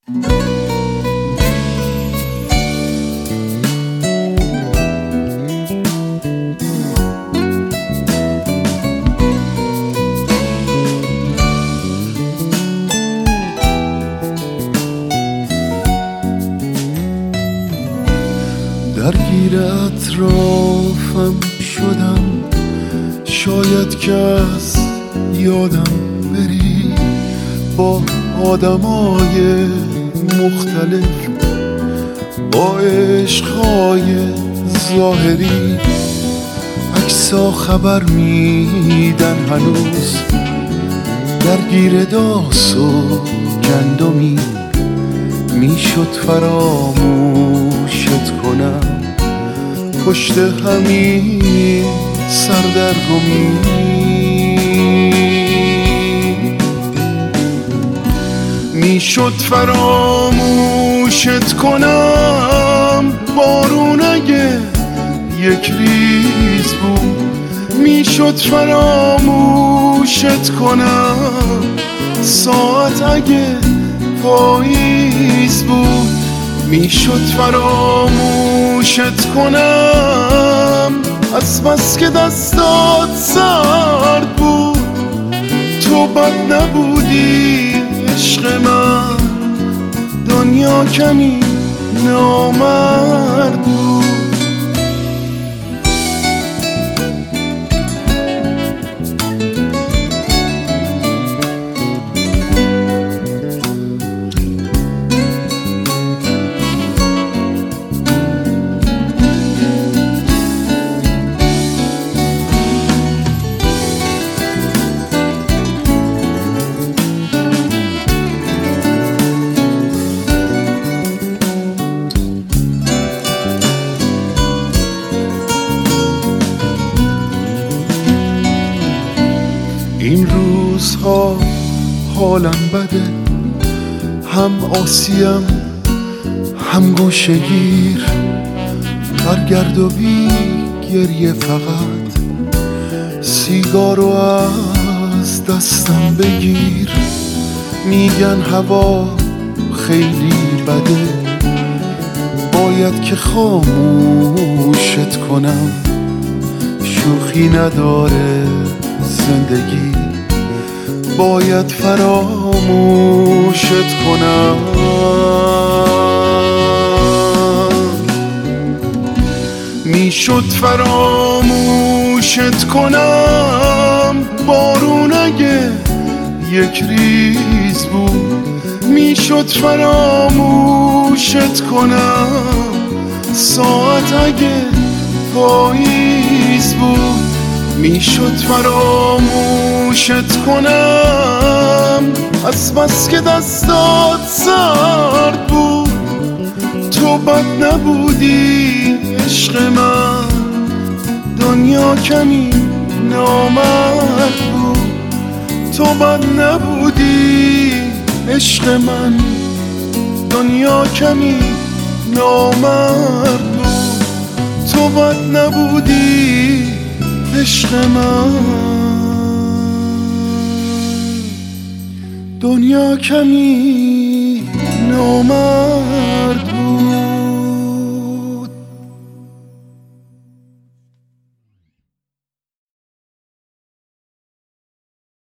درگیر اطرافم شدم، شاید که از یادم بری. با آدمای مختلف، با عشقهای ظاهری، عکسا خبر میدن هنوز. درگیر داس و گندمی، میشد فراموشت کنم پشت همین سردرگمی. میشد فراموشت کنم بارون اگه یک ریز بود. میشد فراموشت کنم ساعت اگه پاییز بود. میشد فراموشت کنم از بس که دستات سرد بود. تو بد نبودی عشق من، دنیا کمی نامرد بود. این روزها حالم بده، هم آسیم هم گوشه‌گیر. برگرد و بی گریه فقط سیگارو از دستم بگیر. میگن هوا خیلی بده، باید که خاموشت کنم. شوخی نداره زندگی، باید فراموشت کنم. میشد فراموشت کنم بارون اگه یک ریز بود. میشد فراموشت کنم ساعت اگه پاییز بود. میشد فراموشت کنم از بس که دستات سرد بود. تو بد نبودی عشق من، دنیا کمی نامرد بود. تو بد نبودی عشق من، دنیا کمی نامرد بود. تو بد نبودی عشق من، دنیا کمی نامرد.